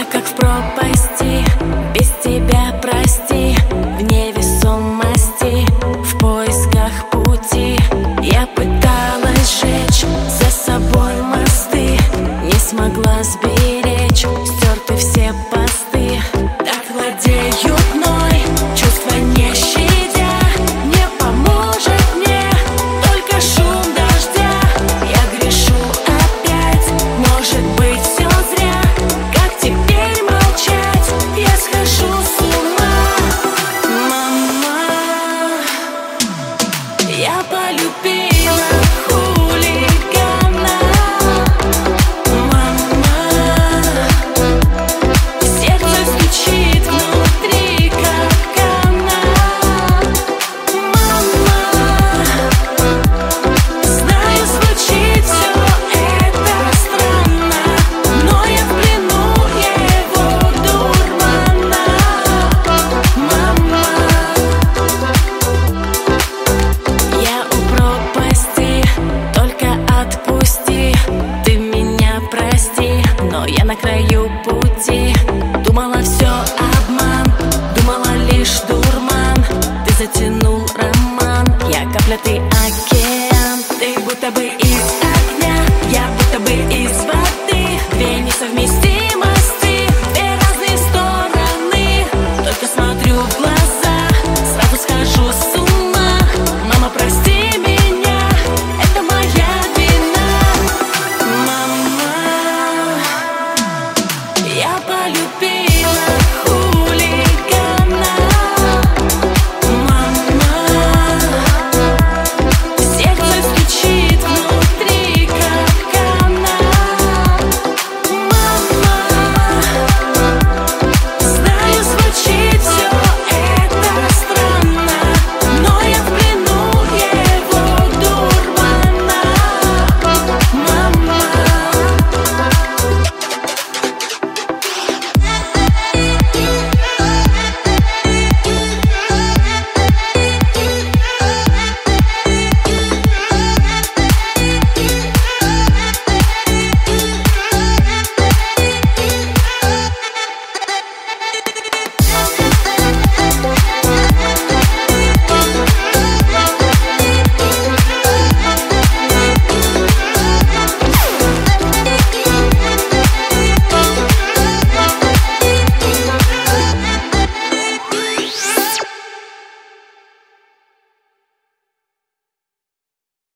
Я как в пропасти, без тебя, прости, в невесомости, в поисках пути. Я пыталась сжечь за собой мосты, не смогла сберечь, стерты все посты. Так владеют мной чувства, не щадя, не поможет мне только шум дождя. Я грешу опять, может быть все зря. Как теперь молчать? Я схожу с ума. Мама, я полюбила хулигана. Мама, сердце стучит внутри капкана. Мама, знаю, звучит все это странно, но я в плену его дурмана. Мама, я у пропасти, только отпусти, ты меня прости, но я на краю пути.